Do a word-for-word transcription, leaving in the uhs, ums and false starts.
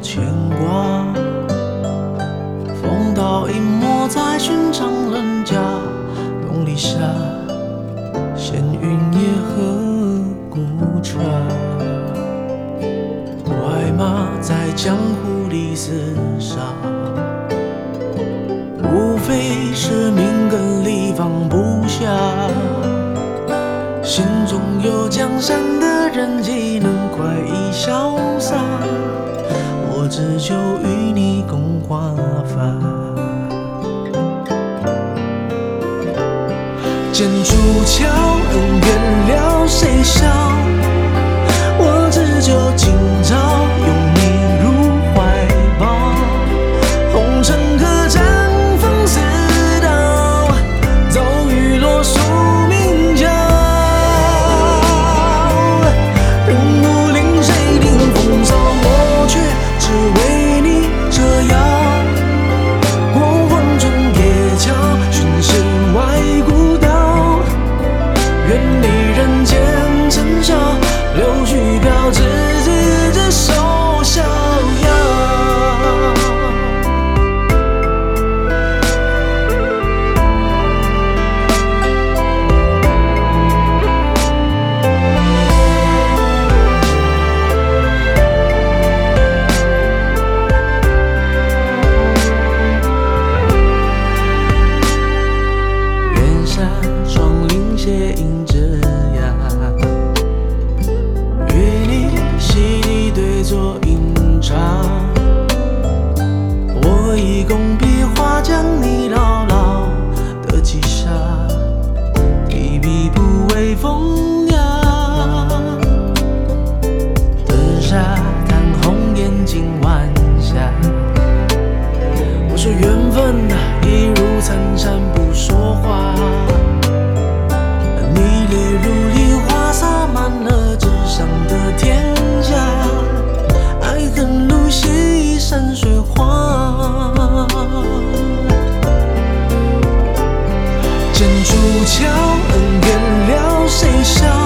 牵挂。风刀隐没在寻常人家，东篱下，闲云野鹤孤茶。快马在江湖里厮杀，无非是命根里放不下。心中有江山的人，岂能快意潇洒？我只求与你共华发。剑出鞘，恩怨了，谁笑？我只求今朝拥你入怀抱。红尘客栈风似刀，骤雨落宿命角。人不领谁定风骚，我却只为你折腰。过荒村野桥，寻世外古道。愿你人间尘嚣，柳絮飘至执子手逍遥。远山霜林斜映着崖，与你席地对坐饮茶。我以工笔画将你牢牢的记下，提笔不为风雅。灯下看红颜尽晚霞，我说缘分啊，一如参禅不说话。你泪如梨花洒满了纸上的天下，爱恨路细山水画。剑出鞘，恩怨了，谁笑？